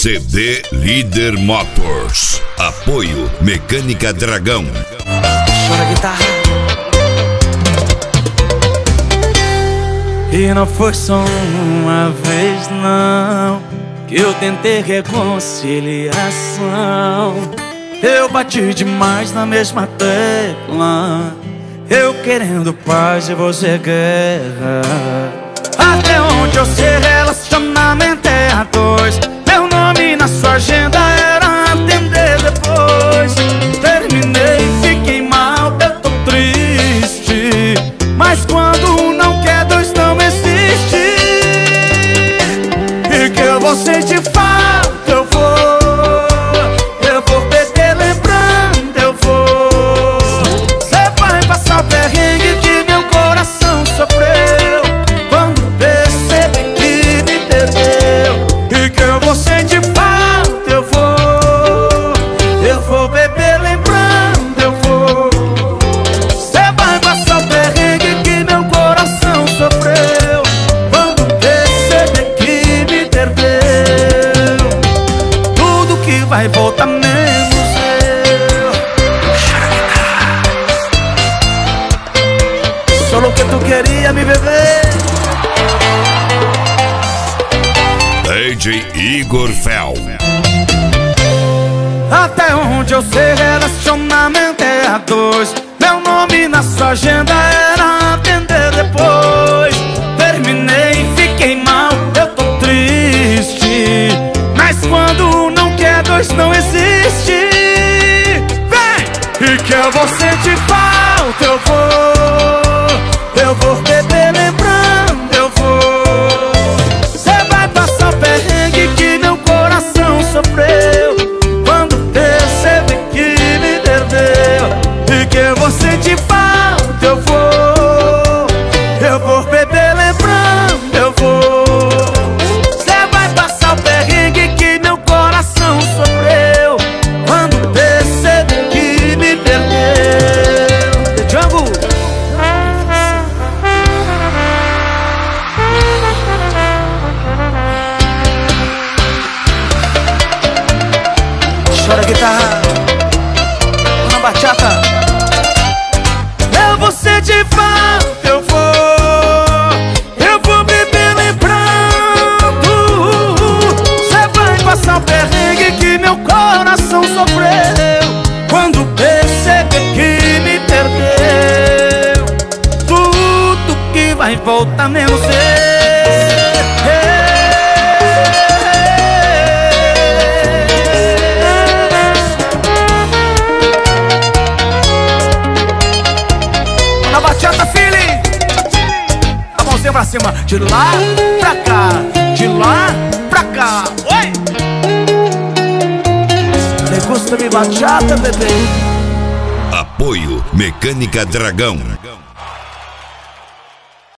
CD Líder Motors. Apoio Mecânica Dragão. Chora guitarra. E não foi só uma vez não que eu tentei reconciliação. Eu bati demais na mesma tecla, eu querendo paz e você guerra. Até onde eu sei, relacionamento é a dois. Meu nome na sua agenda era atender depois. Terminei, fiquei mal, eu tô triste. Mas quando não quer, dois não existe. E que eu vou sentir falta, eu vou beber lembrando, eu vou. Cê vai passar o perrengue que meu coração sofreu quando percebi que me perdeu. E que eu vou sentir falta, eu vou beber lembrando, eu vou. Cê vai passar o perrengue que meu coração sofreu quando percebi que me perdeu. Tudo que vai voltar menos eu. Solo que tu queria me beber. DJ Igor Fel. Até onde eu sei, relacionamento é a dois. Meu nome na sua agenda era atender depois. Terminei, fiquei mal, eu tô triste. Mas quando não quer, dois não existe. Vem! E que eu vou sentir falta, eu vou beber lembrando, eu vou. Cê vai passar o perrengue que meu coração sofreu quando percebi que me perdeu. E que eu vou sentir falta, eu vou beber lembrando, eu vou. Cê vai passar o perrengue que meu coração sofreu quando percebi que me perdeu. The Jungle. Chora guitarra, na bachata. Eu vou sentir falta, eu vou beber lembrando. Cê vai passar o perrengue que meu coração sofreu quando perceber que me perdeu. Tudo que vai voltar menos eu. Pra cima, de lá pra cá, de lá pra cá. Oi! Me gusta mi bachata, bebê. Apoio Mecânica Dragão.